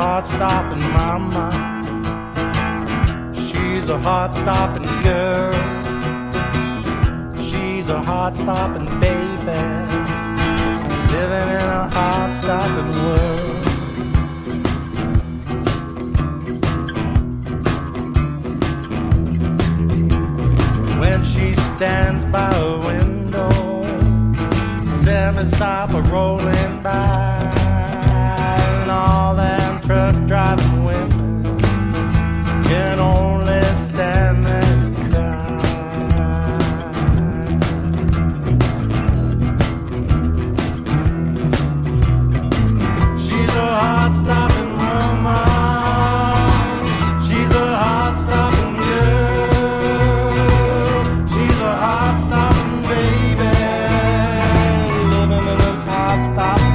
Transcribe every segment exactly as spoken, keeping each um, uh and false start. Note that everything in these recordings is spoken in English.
heart-stopping mama. She's a heart-stopping girl. She's a heart-stopping baby, living in a heart-stopping world. When she stands by a window, semi-stop a rolling by, and all them truck driving women can only stand and cry. She's a heart-stopping woman. She's a heart-stopping girl. She's a heart-stopping baby, living in this heart-stopping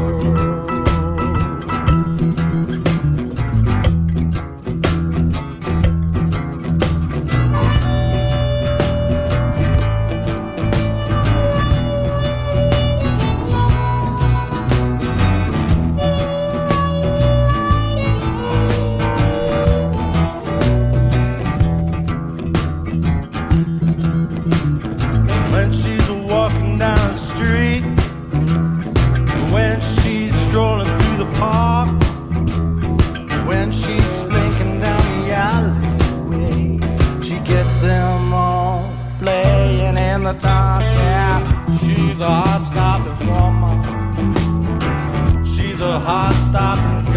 when she's walking down the street, when she's strolling through the park, when she's slinking down the alleyway, she gets them all playing in the dark. Yeah, she's a heart-stopping woman. She's a heart-stopping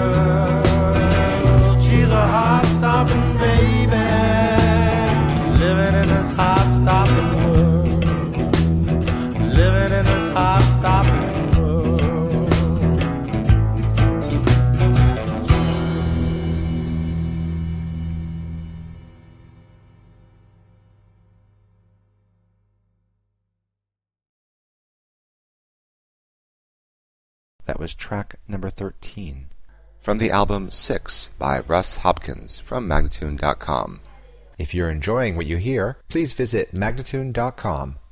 girl. She's a heart-stopping baby, living in this heart-stopping world, living in this heart-stopping world. That was track number thirteen from the album Six by Russ Hopkins from Magnatune dot com. If you're enjoying what you hear, please visit Magnatune dot com